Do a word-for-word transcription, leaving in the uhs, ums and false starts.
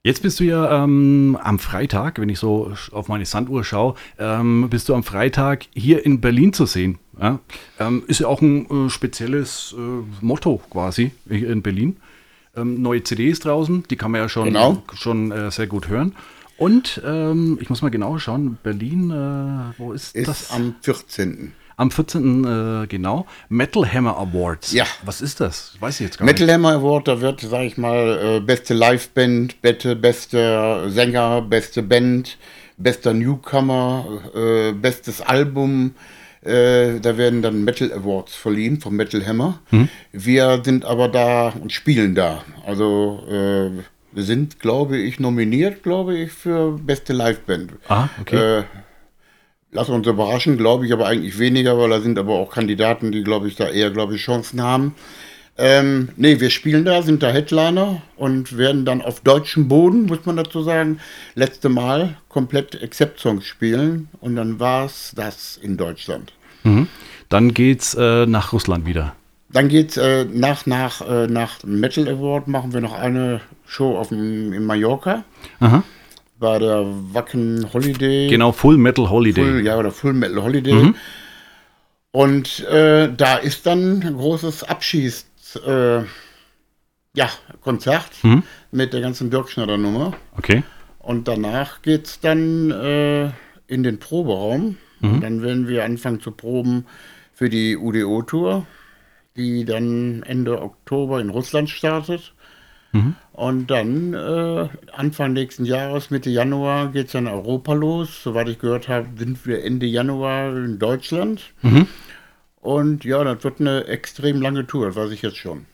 Jetzt bist du ja ähm, am Freitag, wenn ich so auf meine Sanduhr schaue, ähm, bist du am Freitag hier in Berlin zu sehen. Ja? Ähm, ist ja auch ein äh, spezielles äh, Motto quasi hier in Berlin. Ähm, neue C D ist draußen, die kann man ja schon, Genau. schon äh, sehr gut hören. Und ähm, ich muss mal genau schauen, Berlin, äh, wo ist Ist das? am vierzehnten. Am vierzehnten Äh, genau, Metal Hammer Awards. Ja, Was ist das? Weiß ich jetzt gar Metal nicht. Hammer Award, da wird, sag ich mal, äh, beste Liveband, beste, beste Sänger, beste Band, bester Newcomer, äh, bestes Album. Äh, da werden dann Metal Awards verliehen vom Metal Hammer. Hm? Wir sind aber da und spielen da. Also äh, wir sind, glaube ich, nominiert, glaube ich, für beste Liveband. Ah, okay. Äh, Lass uns überraschen, glaube ich, aber eigentlich weniger, weil da sind aber auch Kandidaten, die, glaube ich, da eher, glaube ich, Chancen haben. Ähm, nee, wir spielen da, sind da Headliner und werden dann auf deutschem Boden, muss man dazu sagen, letzte Mal komplett Accept-Songs spielen und dann war es das in Deutschland. Mhm. Dann geht's äh, nach Russland wieder. Dann geht's äh, nach, nach, äh, nach Metal Award, machen wir noch eine Show auf dem, in Mallorca Aha. bei der Wacken Holiday, Genau, Full Metal Holiday. Full, ja, oder Full Metal Holiday. Mhm. Und äh, da ist dann ein großes Abschieß, äh, ja, Konzert Mhm. mit der ganzen Birkschneider Nummer. Okay. Und danach geht's dann äh, in den Proberaum. Und Mhm. dann werden wir anfangen zu proben für die U D O-Tour, die dann Ende Oktober in Russland startet. Mhm. Und dann äh, Anfang nächsten Jahres, Mitte Januar, geht's dann Europa los. Soweit ich gehört habe, sind wir Ende Januar in Deutschland. Mhm. Und ja, das wird eine extrem lange Tour, das weiß ich jetzt schon.